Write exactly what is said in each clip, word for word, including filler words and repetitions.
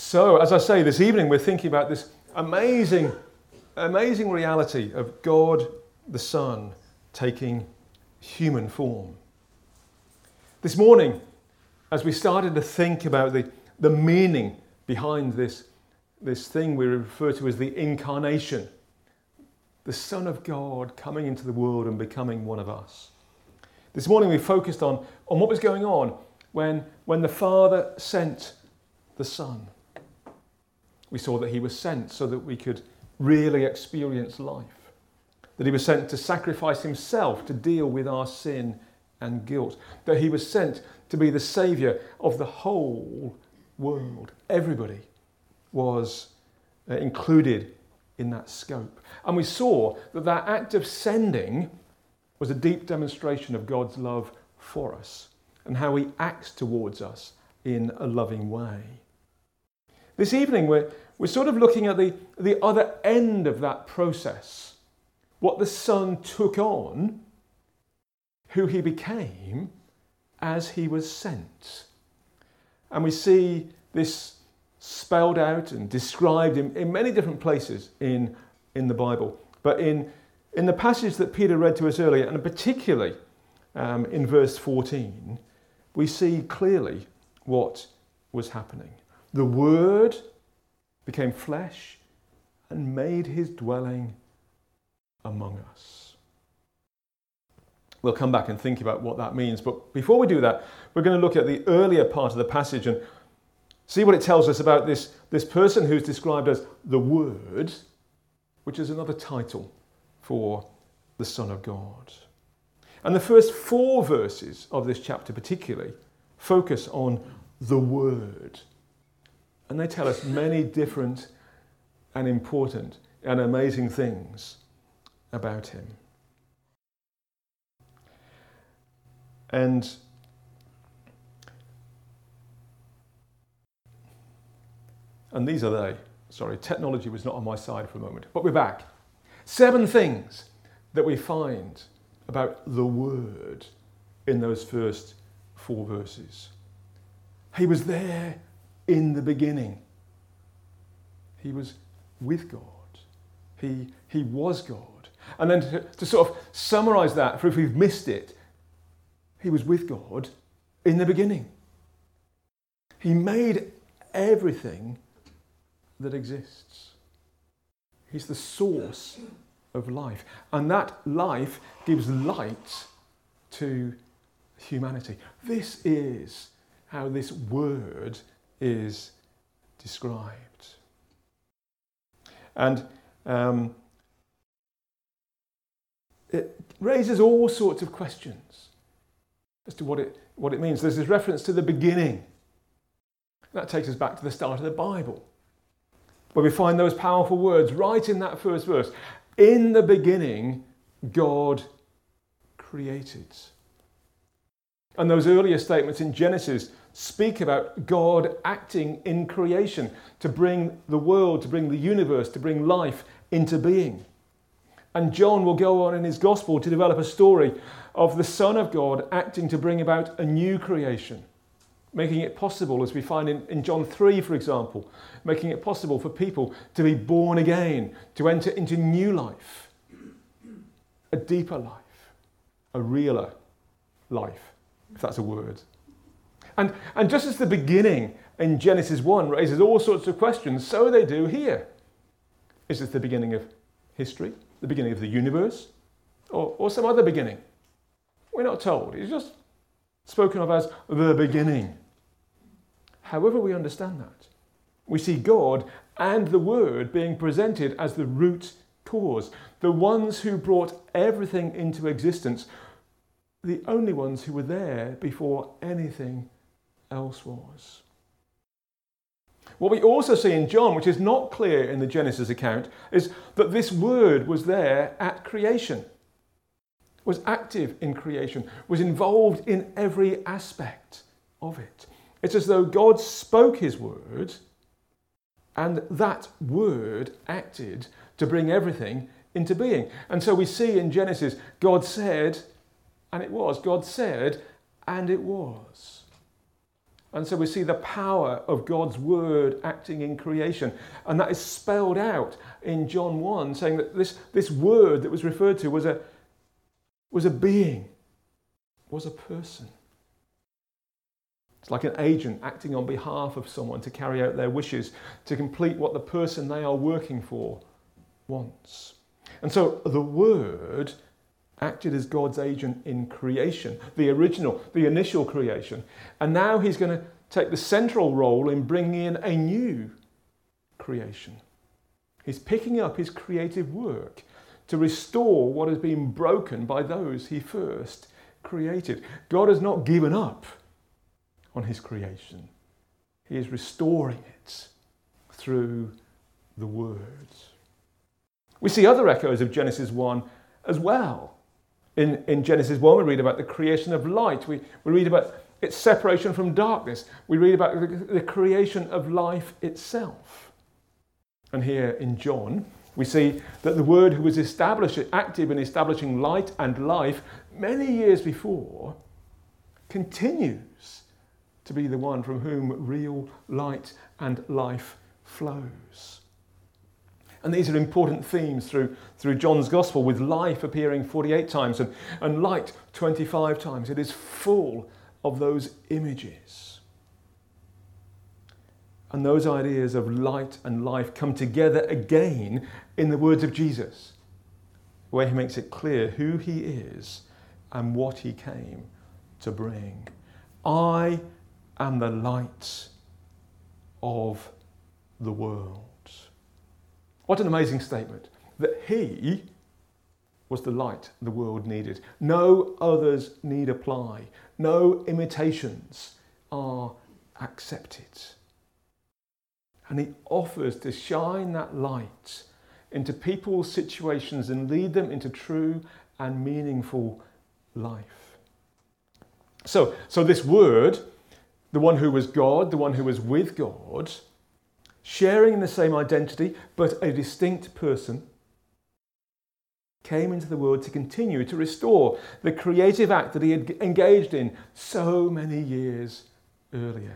So, as I say, this evening we're thinking about this amazing, amazing reality of God the Son taking human form. This morning, as we started to think about the, the meaning behind this, this thing we refer to as the incarnation, the Son of God coming into the world and becoming one of us. This morning we focused on, on what was going on when, when the Father sent the Son. We saw that he was sent so that we could really experience life, that he was sent to sacrifice himself to deal with our sin and guilt, that he was sent to be the saviour of the whole world. Everybody was uh, included in that scope. And we saw that that act of sending was a deep demonstration of God's love for us and how he acts towards us in a loving way. This evening we're, we're sort of looking at the, the other end of that process, what the Son took on, who he became as he was sent. And we see this spelled out and described in, in many different places in, in the Bible. But in, in the passage that Peter read to us earlier, and particularly um, in verse fourteen, we see clearly what was happening. The Word became flesh and made his dwelling among us. We'll come back and think about what that means. But before we do that, we're going to look at the earlier part of the passage and see what it tells us about this, this person who's described as the Word, which is another title for the Son of God. And the first four verses of this chapter particularly focus on the Word. And they tell us many different and important and amazing things about him. And and these are they. Sorry, technology was not on my side for a moment, but we're back. Seven things that we find about the Word in those first four verses. He was there in the beginning. He was with God. He, he was God. And then to, to sort of summarise that, for if we've missed it, he was with God in the beginning. He made everything that exists. He's the source of life. And that life gives light to humanity. This is how this Word is described. And um, it raises all sorts of questions as to what it, what it means. There's this reference to the beginning. That takes us back to the start of the Bible, where we find those powerful words right in that first verse. In the beginning, God created. And those earlier statements in Genesis speak about God acting in creation to bring the world, to bring the universe, to bring life into being. And John will go on in his gospel to develop a story of the Son of God acting to bring about a new creation, making it possible, as we find in, in John three, for example, making it possible for people to be born again, to enter into new life, a deeper life, a realer life, if that's a word. And, and just as the beginning in Genesis one raises all sorts of questions, so they do here. Is this the beginning of history? The beginning of the universe? Or, or some other beginning? We're not told. It's just spoken of as the beginning. However we understand that, we see God and the Word being presented as the root cause, the ones who brought everything into existence, the only ones who were there before anything else was. What we also see in John, which is not clear in the Genesis account, is that this Word was there at creation, was active in creation, was involved in every aspect of it. It's as though God spoke his word, and that word acted to bring everything into being. And so we see in Genesis, God said, and it was. God said, and it was. And so we see the power of God's word acting in creation. And that is spelled out in John one, saying that this, this word that was referred to was a, was a being, was a person. It's like an agent acting on behalf of someone to carry out their wishes, to complete what the person they are working for wants. And so the word acted as God's agent in creation, the original, the initial creation. And now he's going to take the central role in bringing in a new creation. He's picking up his creative work to restore what has been broken by those he first created. God has not given up on his creation. He is restoring it through the word. We see other echoes of Genesis one as well. In, in Genesis one, we read about the creation of light. We, we read about its separation from darkness. We read about the, the creation of life itself. And here in John, we see that the Word who was established, active in establishing light and life many years before, continues to be the one from whom real light and life flows. And these are important themes through, through John's Gospel, with life appearing forty-eight times and, and light twenty-five times. It is full of those images. And those ideas of light and life come together again in the words of Jesus, where he makes it clear who he is and what he came to bring. I am the light of the world. What an amazing statement, that he was the light the world needed. No others need apply. No imitations are accepted. And he offers to shine that light into people's situations and lead them into true and meaningful life. So, so this word, the one who was God, the one who was with God, sharing in the same identity, but a distinct person, came into the world to continue to restore the creative act that he had engaged in so many years earlier.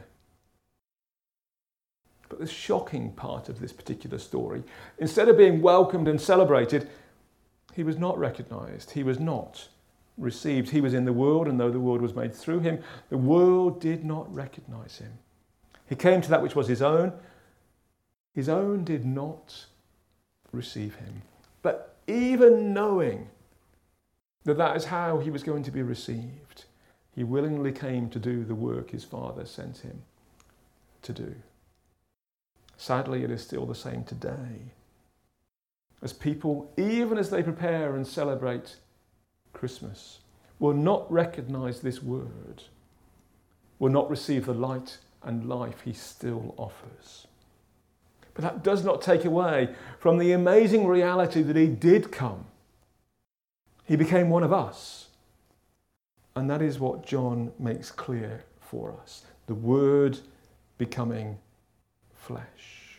But the shocking part of this particular story, instead of being welcomed and celebrated, he was not recognised. He was not received. He was in the world, and though the world was made through him, the world did not recognise him. He came to that which was his own. His own did not receive him. But even knowing that that is how he was going to be received, he willingly came to do the work his Father sent him to do. Sadly, it is still the same today. As people, even as they prepare and celebrate Christmas, will not recognise this word, will not receive the light and life he still offers. But that does not take away from the amazing reality that he did come. He became one of us. And that is what John makes clear for us. The Word becoming flesh.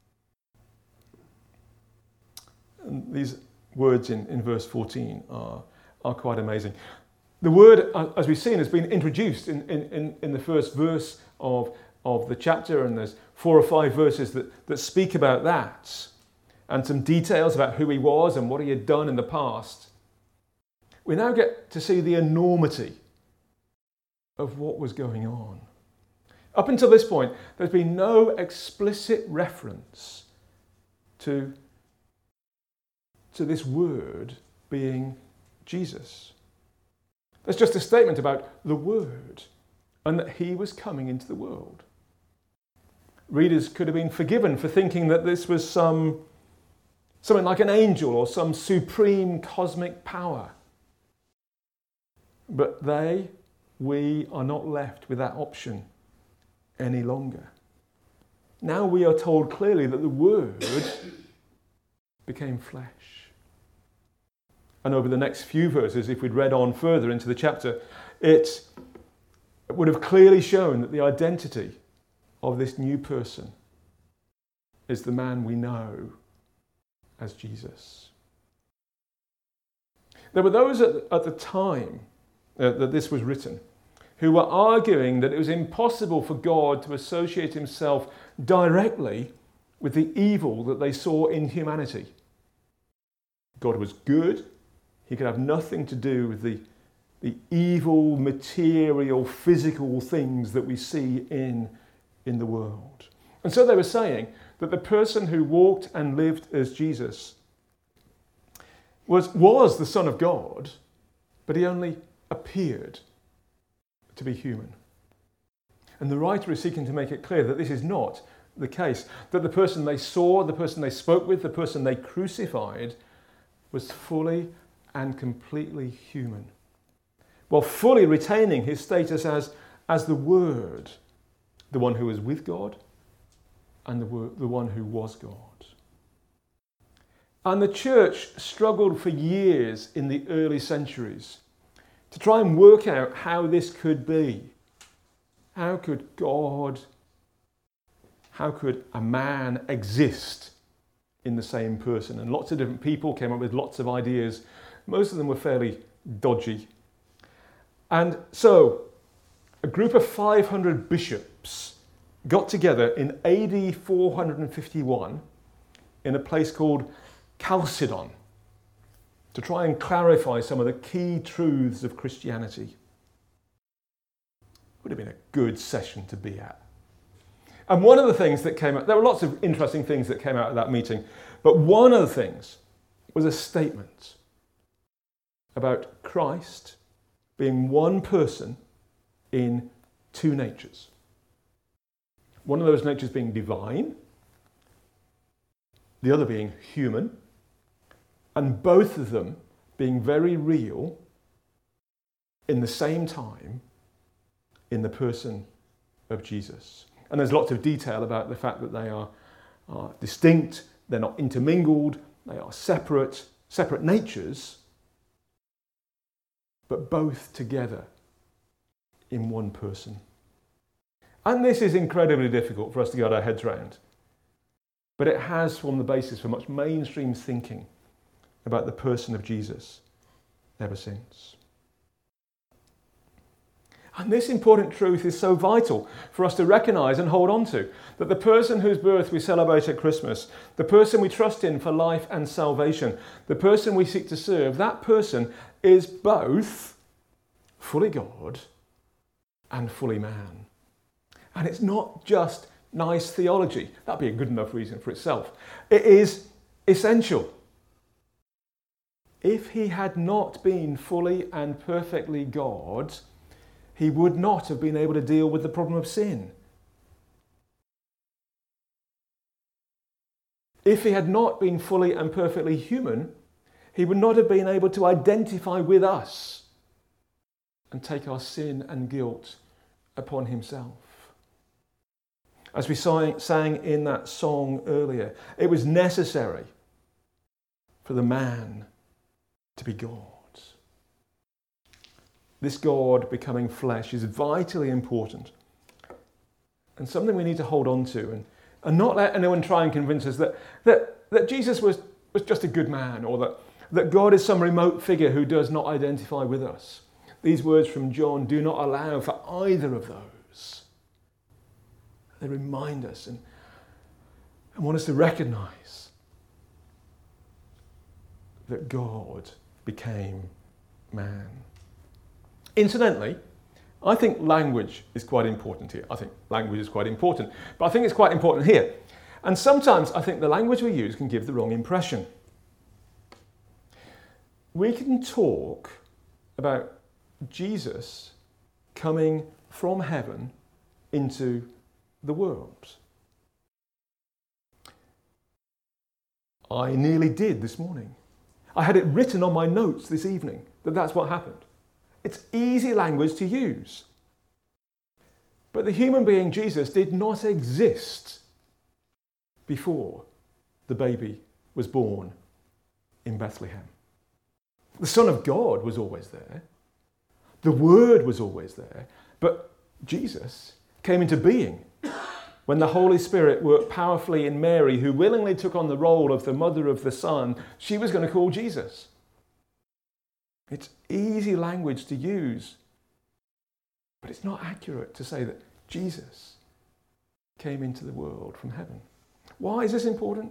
And these words in, in verse fourteen are, are quite amazing. The Word, as we've seen, has been introduced in, in, in the first verse of of the chapter, and there's four or five verses that, that speak about that, and some details about who he was and what he had done in the past. We now get to see the enormity of what was going on. Up until this point, there's been no explicit reference to, to this word being Jesus. There's just a statement about the Word and that he was coming into the world. Readers could have been forgiven for thinking that this was some something like an angel or some supreme cosmic power. But they, we, are not left with that option any longer. Now we are told clearly that the Word became flesh. And over the next few verses, if we'd read on further into the chapter, it would have clearly shown that the identity of this new person is the man we know as Jesus. There were those at, at the time uh, that this was written who were arguing that it was impossible for God to associate himself directly with the evil that they saw in humanity. God was good. He could have nothing to do with the, the evil, material, physical things that we see in, in the world. And so they were saying that the person who walked and lived as Jesus was, was the Son of God, but he only appeared to be human. And the writer is seeking to make it clear that this is not the case, that the person they saw, the person they spoke with, the person they crucified was fully and completely human, while fully retaining his status as, as the Word, the one who was with God and the, word, the one who was God. And the church struggled for years in the early centuries to try and work out how this could be. How could God, how could a man exist in the same person? And lots of different people came up with lots of ideas. Most of them were fairly dodgy. And so a group of five hundred bishops got together in A D four fifty-one in a place called Chalcedon to try and clarify some of the key truths of Christianity. Would have been a good session to be at. And one of the things that came out, there were lots of interesting things that came out of that meeting, but one of the things was a statement about Christ being one person in two natures. One of those natures being divine, the other being human, and both of them being very real in the same time in the person of Jesus. And there's lots of detail about the fact that they are, are distinct, they're not intermingled, they are separate, separate natures, but both together in one person. And this is incredibly difficult for us to get our heads around, but it has formed the basis for much mainstream thinking about the person of Jesus ever since. And this important truth is so vital for us to recognise and hold on to, that the person whose birth we celebrate at Christmas, the person we trust in for life and salvation, the person we seek to serve, that person is both fully God and fully man. And it's not just nice theology. That'd be a good enough reason for itself. It is essential. If he had not been fully and perfectly God, he would not have been able to deal with the problem of sin. If he had not been fully and perfectly human, he would not have been able to identify with us and take our sin and guilt upon himself. As we sang in that song earlier, it was necessary for the man to be God. This God becoming flesh is vitally important and something we need to hold on to and, and not let anyone try and convince us that, that, that Jesus was, was just a good man or that, that God is some remote figure who does not identify with us. These words from John do not allow for either of those. They remind us and, and want us to recognise that God became man. Incidentally, I think language is quite important here. I think language is quite important, but I think it's quite important here. And sometimes I think the language we use can give the wrong impression. We can talk about Jesus coming from heaven into the world. I nearly did this morning. I had it written on my notes this evening that that's what happened. It's easy language to use. But the human being Jesus did not exist before the baby was born in Bethlehem. The Son of God was always there. The Word was always there. But Jesus came into being when the Holy Spirit worked powerfully in Mary, who willingly took on the role of the mother of the Son she was going to call Jesus. It's easy language to use, But it's not accurate to say that Jesus came into the world from heaven. Why is this important?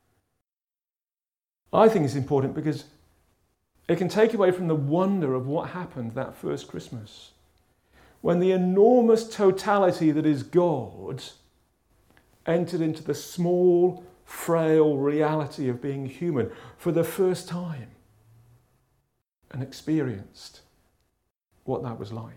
I think it's important because it can take away from the wonder of what happened that first Christmas, when the enormous totality that is God entered into the small, frail reality of being human for the first time and experienced what that was like.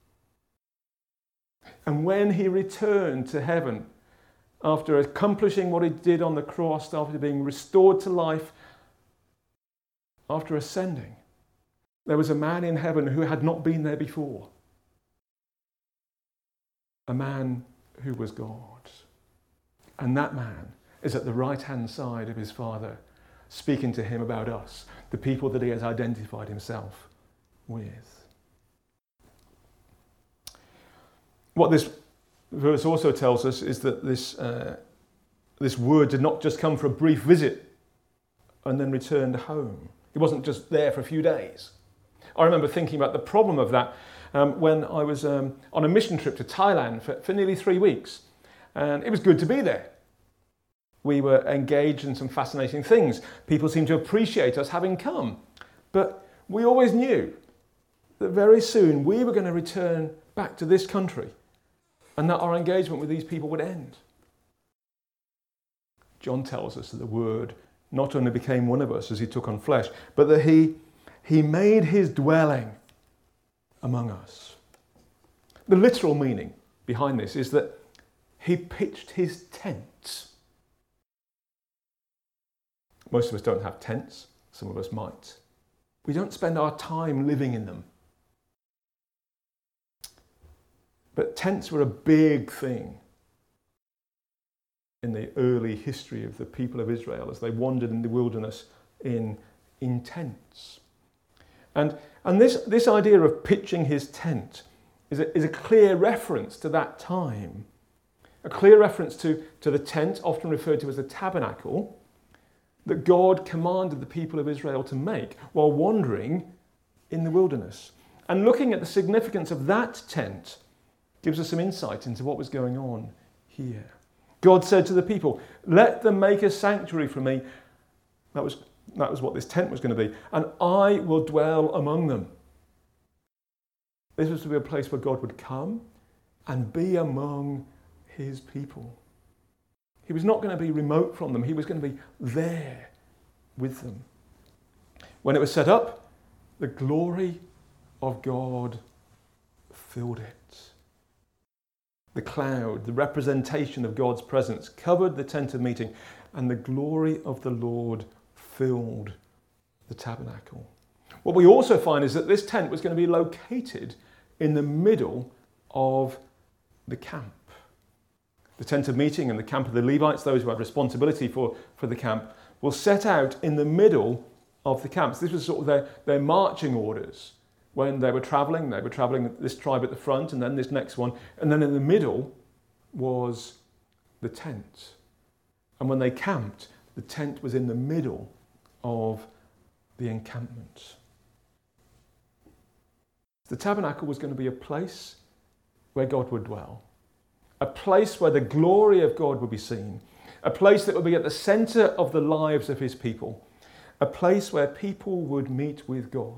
And when he returned to heaven, after accomplishing what he did on the cross, after being restored to life, after ascending, there was a man in heaven who had not been there before. A man who was God. And that man is at the right-hand side of his Father, speaking to him about us, the people that he has identified himself with. What this verse also tells us is that this, uh, this word did not just come for a brief visit and then returned home. It wasn't just there for a few days. I remember thinking about the problem of that um, when I was um, on a mission trip to Thailand for, for nearly three weeks. And it was good to be there. We were engaged in some fascinating things. People seemed to appreciate us having come. But we always knew that very soon we were going to return back to this country and that our engagement with these people would end. John tells us that the Word not only became one of us as he took on flesh, but that he, he made his dwelling among us. The literal meaning behind this is that he pitched his tent. Most of us don't have tents. Some of us might. We don't spend our time living in them. But tents were a big thing in the early history of the people of Israel as they wandered in the wilderness in, in tents. And, and this, this idea of pitching his tent is a, is a clear reference to that time. A clear reference to, to the tent, often referred to as the tabernacle, that God commanded the people of Israel to make while wandering in the wilderness. And looking at the significance of that tent gives us some insight into what was going on here. God said to the people, let them make a sanctuary for me. That was, that was what this tent was going to be. And I will dwell among them. This was to be a place where God would come and be among his people. He was not going to be remote from them. He was going to be there with them. When it was set up, the glory of God filled it. The cloud, the representation of God's presence, covered the tent of meeting, and the glory of the Lord filled the tabernacle. What we also find is that this tent was going to be located in the middle of the camp. The tent of meeting and the camp of the Levites, those who had responsibility for, for the camp, were set out in the middle of the camps. This was sort of their, their marching orders. When they were travelling, they were travelling this tribe at the front and then this next one. And then in the middle was the tent. And when they camped, the tent was in the middle of the encampment. The tabernacle was going to be a place where God would dwell. A place where the glory of God would be seen. A place that would be at the centre of the lives of his people. A place where people would meet with God.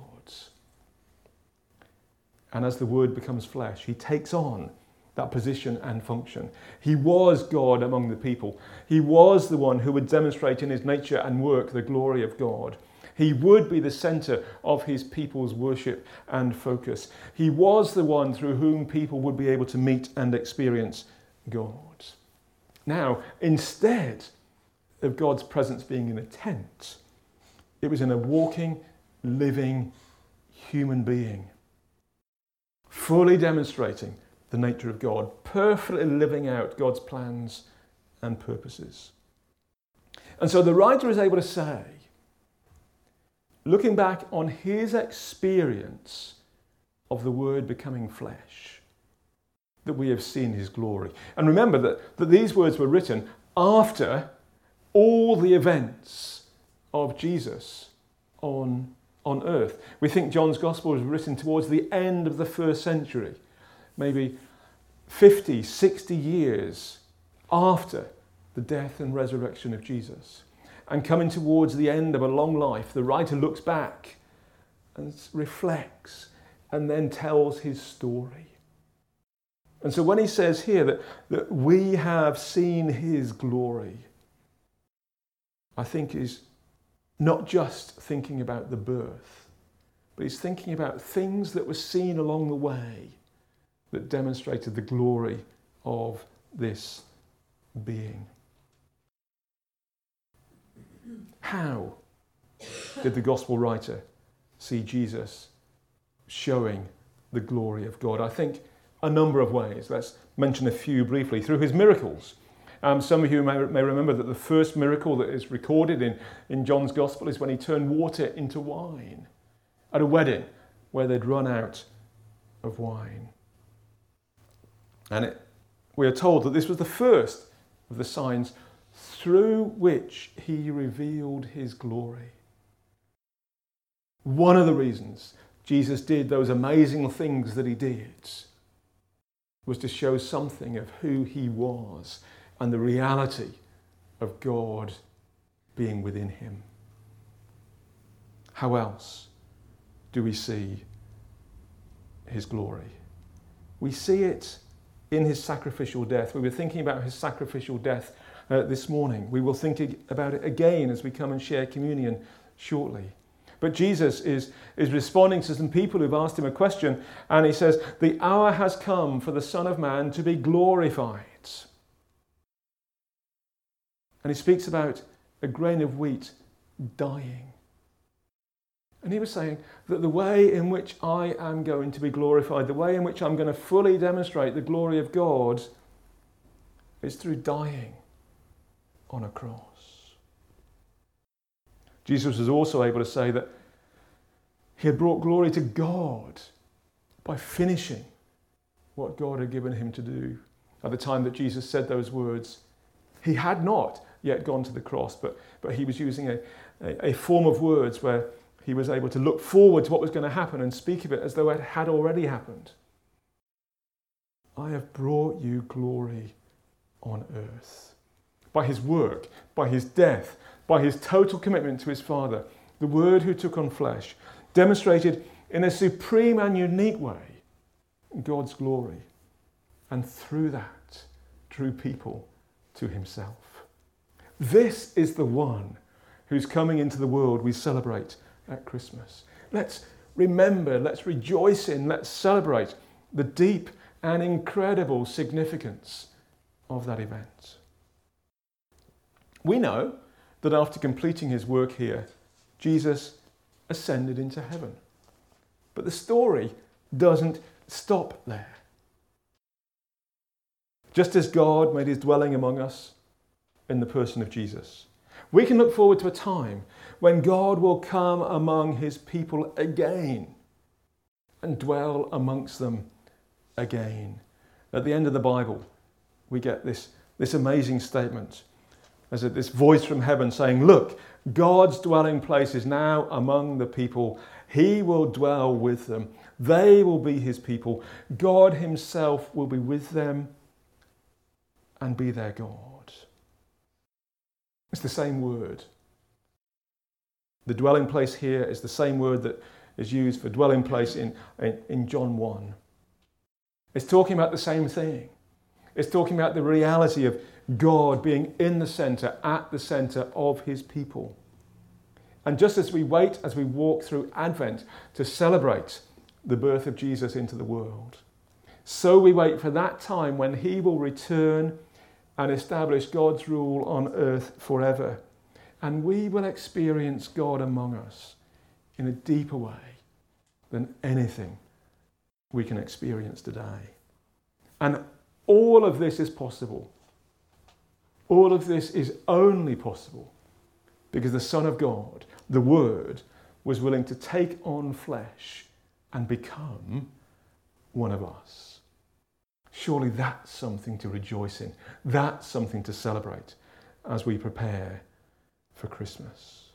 And as the Word becomes flesh, he takes on that position and function. He was God among the people. He was the one who would demonstrate in his nature and work the glory of God. He would be the centre of his people's worship and focus. He was the one through whom people would be able to meet and experience God. Now, instead of God's presence being in a tent, it was in a walking, living human being, fully demonstrating the nature of God, perfectly living out God's plans and purposes. And so the writer is able to say, looking back on his experience of the Word becoming flesh, that we have seen his glory. And remember that, that these words were written after all the events of Jesus on, on earth. We think John's Gospel was written towards the end of the first century, maybe fifty, sixty years after the death and resurrection of Jesus. And coming towards the end of a long life, the writer looks back and reflects and then tells his story. And so when he says here that, that we have seen his glory, I think he's not just thinking about the birth, but he's thinking about things that were seen along the way that demonstrated the glory of this being. How did the gospel writer see Jesus showing the glory of God? I think a number of ways. Let's mention a few briefly. Through his miracles. Um, some of you may, may remember that the first miracle that is recorded in, in John's gospel is when he turned water into wine at a wedding where they'd run out of wine. And it, we are told that this was the first of the signs through which he revealed his glory. One of the reasons Jesus did those amazing things that he did was to show something of who he was and the reality of God being within him. How else do we see his glory? We see it in his sacrificial death. We were thinking about his sacrificial death uh, this morning. We will think about it again as we come and share communion shortly. But Jesus is, is responding to some people who've asked him a question, and he says, the hour has come for the Son of Man to be glorified. And he speaks about a grain of wheat dying. And he was saying that the way in which I am going to be glorified, the way in which I'm going to fully demonstrate the glory of God is through dying on a cross. Jesus was also able to say that he had brought glory to God by finishing what God had given him to do. At the time that Jesus said those words, he had not yet gone to the cross, but, but he was using a, a, a form of words where he was able to look forward to what was going to happen and speak of it as though it had already happened. I have brought you glory on earth. By his work, by his death, by his total commitment to his Father, the Word who took on flesh, demonstrated in a supreme and unique way God's glory, and through that drew people to himself. This is the one who's coming into the world we celebrate at Christmas. Let's remember, let's rejoice in, let's celebrate the deep and incredible significance of that event. We know that after completing his work here, Jesus ascended into heaven. But the story doesn't stop there. Just as God made his dwelling among us in the person of Jesus, we can look forward to a time when God will come among his people again and dwell amongst them again. At the end of the Bible, we get this, this amazing statement. There's this voice from heaven saying, look, God's dwelling place is now among the people. He will dwell with them. They will be his people. God himself will be with them and be their God. It's the same word. The dwelling place here is the same word that is used for dwelling place in, in, in John one. It's talking about the same thing. It's talking about the reality of God being in the centre, at the centre of his people. And just as we wait, as we walk through Advent to celebrate the birth of Jesus into the world, so we wait for that time when he will return and establish God's rule on earth forever. And we will experience God among us in a deeper way than anything we can experience today. And all of this is possible. All of this is only possible because the Son of God, the Word, was willing to take on flesh and become one of us. Surely that's something to rejoice in. That's something to celebrate as we prepare for Christmas.